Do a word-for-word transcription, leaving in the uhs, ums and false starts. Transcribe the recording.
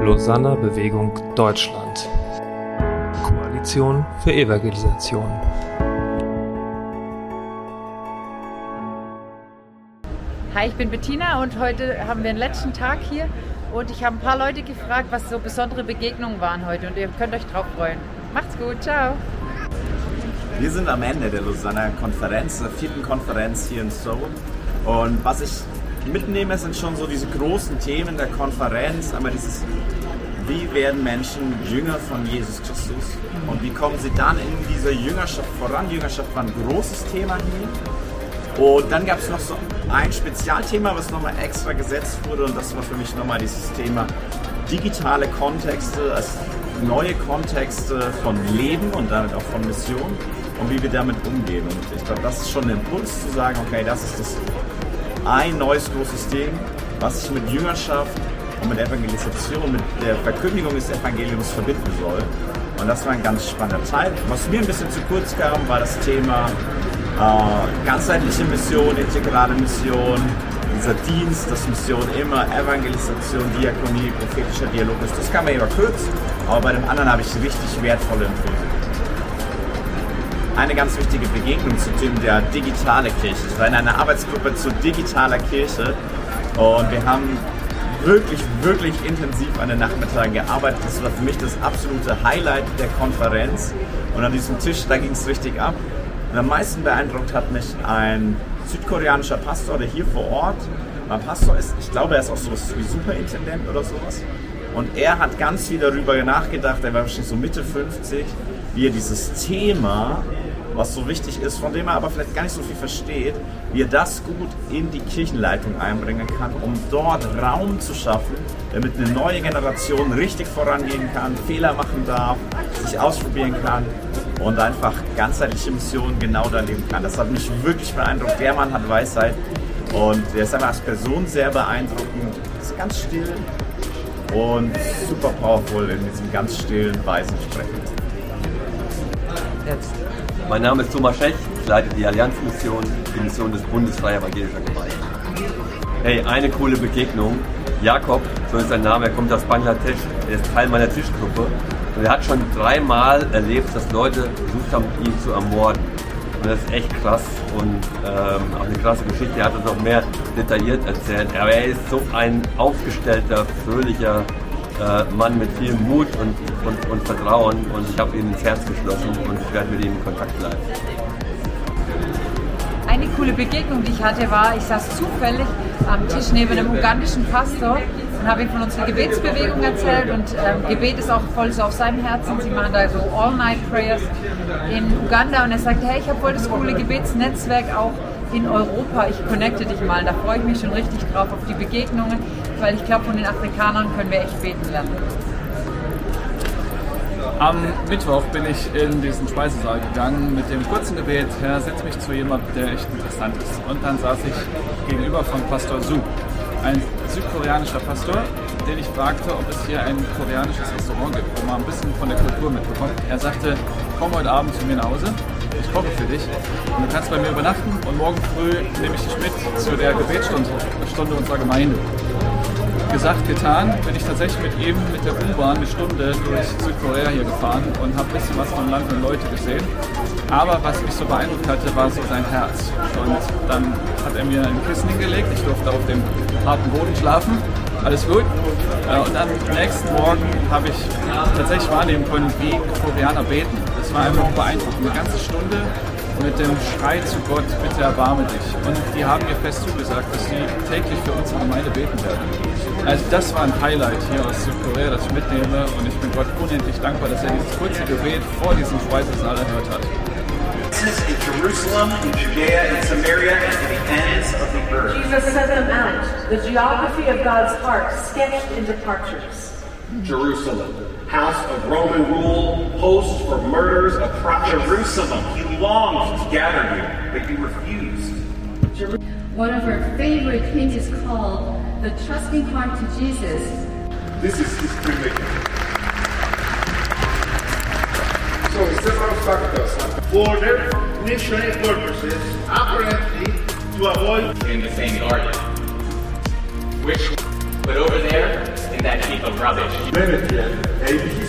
Lausanner Bewegung Deutschland. Koalition für Evangelisation. Hi, ich bin Bettina und heute haben wir den letzten Tag hier und ich habe ein paar Leute gefragt, was so besondere Begegnungen waren heute und ihr könnt euch drauf freuen. Macht's gut, ciao! Wir sind am Ende der Lausanner Konferenz, der vierten Konferenz hier in Seoul, und was ich mitnehme, sind schon so diese großen Themen der Konferenz, einmal dieses, wie werden Menschen Jünger von Jesus Christus und wie kommen sie dann in dieser Jüngerschaft voran. Jüngerschaft war ein großes Thema hier. Und dann gab es noch so ein Spezialthema, was nochmal extra gesetzt wurde, und das war für mich nochmal dieses Thema digitale Kontexte, also neue Kontexte von Leben und damit auch von Mission und wie wir damit umgehen. Und ich glaube, das ist schon ein Impuls zu sagen, okay, das ist das ein neues großes Thema, was sich mit Jüngerschaft und mit Evangelisation, mit der Verkündigung des Evangeliums verbinden soll. Und das war ein ganz spannender Teil. Was mir ein bisschen zu kurz kam, war das Thema äh, ganzheitliche Mission, integrale Mission, dieser Dienst, dass Mission immer Evangelisation, Diakonie, prophetischer Dialog ist. Das kam mir eher kurz, aber bei dem anderen habe ich richtig wertvolle Impulse. Eine ganz wichtige Begegnung zu dem der digitale Kirche. Ich war in einer Arbeitsgruppe zu digitaler Kirche und wir haben wirklich, wirklich intensiv an den Nachmittagen gearbeitet. Das war für mich das absolute Highlight der Konferenz. Und an diesem Tisch, da ging es richtig ab. Und am meisten beeindruckt hat mich ein südkoreanischer Pastor, der hier vor Ort mein Pastor ist. Ich glaube, er ist auch sowas wie Superintendent oder sowas. Und er hat ganz viel darüber nachgedacht, er war wahrscheinlich so Mitte fünfzig, wie er dieses Thema, was so wichtig ist, von dem er aber vielleicht gar nicht so viel versteht, wie er das gut in die Kirchenleitung einbringen kann, um dort Raum zu schaffen, damit eine neue Generation richtig vorangehen kann, Fehler machen darf, sich ausprobieren kann und einfach ganzheitliche Missionen genau da leben kann. Das hat mich wirklich beeindruckt. Der Mann hat Weisheit und er ist einfach als Person sehr beeindruckend. Ist ganz still und super powerful in diesem ganz stillen, weisen Sprechen. Jetzt. Mein Name ist Thomas Schech, ich leite die Allianzmission, die Mission des Bundes Freier Evangelischer Gemeinden. Hey, eine coole Begegnung. Jakob, so ist sein Name, er kommt aus Bangladesch, er ist Teil meiner Tischgruppe. Und er hat schon dreimal erlebt, dass Leute versucht haben, ihn zu ermorden. Und das ist echt krass und ähm, auch eine krasse Geschichte. Er hat uns auch mehr detailliert erzählt. Aber er ist so ein aufgestellter, fröhlicher äh, Mann mit viel Mut und, und, und Vertrauen. Und ich habe ihm ins Herz geschlossen und ich werde mit ihm in Kontakt bleiben. Eine coole Begegnung, die ich hatte, war, ich saß zufällig am Tisch neben einem ugandischen Pastor und habe ihm von unserer Gebetsbewegung erzählt, und ähm, Gebet ist auch voll so auf seinem Herzen. Sie machen da so All-Night-Prayers in Uganda und er sagte, hey, ich habe voll das coole Gebetsnetzwerk auch in Europa, ich connecte dich mal. Da freue ich mich schon richtig drauf auf die Begegnungen, weil ich glaube, von den Afrikanern können wir echt beten lernen. Am Mittwoch bin ich in diesen Speisesaal gegangen mit dem kurzen Gebet, Herr, setz mich zu jemandem, der echt interessant ist. Und dann saß ich gegenüber von Pastor Su, ein südkoreanischer Pastor, den ich fragte, ob es hier ein koreanisches Restaurant gibt, wo man ein bisschen von der Kultur mitbekommt. Er sagte, komm heute Abend zu mir nach Hause, ich koche für dich und du kannst bei mir übernachten und morgen früh nehme ich dich mit zu der Gebetsstunde Stunde unserer Gemeinde. Gesagt, getan, bin ich tatsächlich mit ihm mit der U-Bahn eine Stunde durch Südkorea hier gefahren und habe ein bisschen was vom Land und Leute gesehen. Aber was mich so beeindruckt hatte, war so sein Herz. Und dann hat er mir ein Kissen hingelegt, ich durfte auf dem harten Boden schlafen, alles gut. Und am nächsten Morgen habe ich tatsächlich wahrnehmen können, wie Koreaner beten. Das war einfach beeindruckend, eine ganze Stunde mit dem Schrei zu Gott, bitte erbarme dich. Und die haben mir fest zugesagt, dass sie täglich für unsere Gemeinde beten werden. Also das war ein Highlight hier aus Südkorea, das ich mitnehme, und ich bin Gott unendlich dankbar, dass er dieses kurze Gebet vor diesem Speisesaal erhört hat. In Jerusalem, in Judea, in Samaria, and to the ends of the earth. Jesus sent them out, the geography of God's heart sketched in departures. Jerusalem, house of Roman rule, host for murders of prophets. Jerusalem, he longed to gather you, but you refused. One of our favorite hymns is called The Trusting Heart to Jesus. This is his prediction. So several factors for their missionary purposes, apparently to avoid in the same garden. Which, but over there, in that heap of rubbish. Limited A B